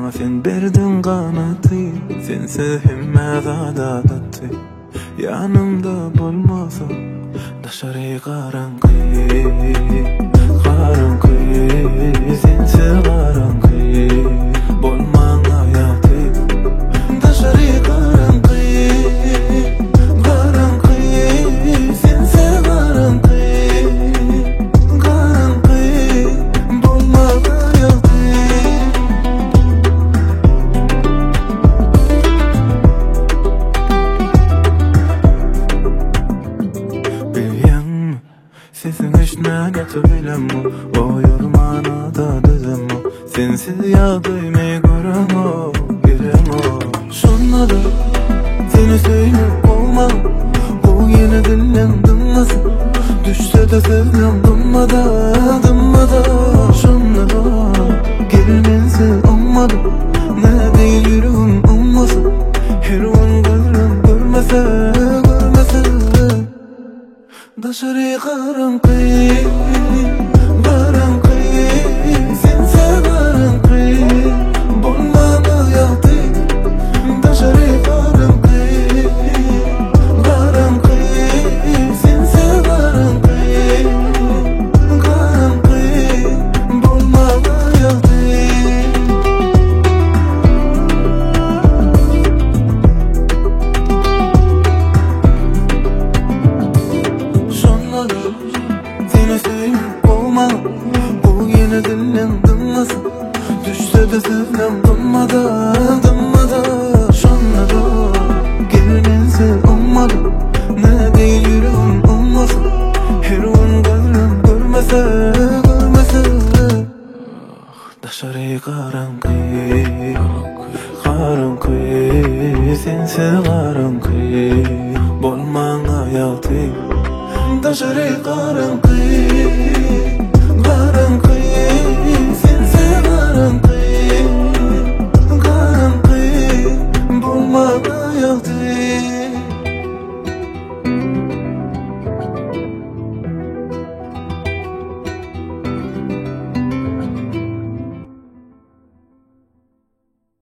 Bana sen berdin kanatı, sense himme zadadatı. Yanımda bulmasa daşarı karanqı, karanqı, sense karanqı. Bolman hayatı, daşarı karanqı, karanqı, sense karanqı, karanqı. Bolman hayatı. Bilýän sesin işne getirilem o yormana da dizem o. Sensiz ýagdaýmy görem o, girem o. Şonda da seni söýüp bolmam, bu ýene dillen dymmasy. Düşse de sevmem dymmada, dymmada. Şonda da gelmense olmady, näde ýüregim olmasy. Her gün gözüm görmese, görmese. Daşarı karanqı, karanqı, sense karanqı. Bolman hayatı, daşarı karanqı, karanqı, sense karanqı, karanqı. Bolman hayatı. Seni söýüp bolmam, bu ýene dillen dymmasy. Düşse de sevmem dymmada, dymmada. Şonda da gelmense olmady, näde ýüregim olmasy. Her gün gözüm görmese, görmese. Daşarı karanqy, karanqy, sense karanqy. Bolman hayatı, daşarı karanqy.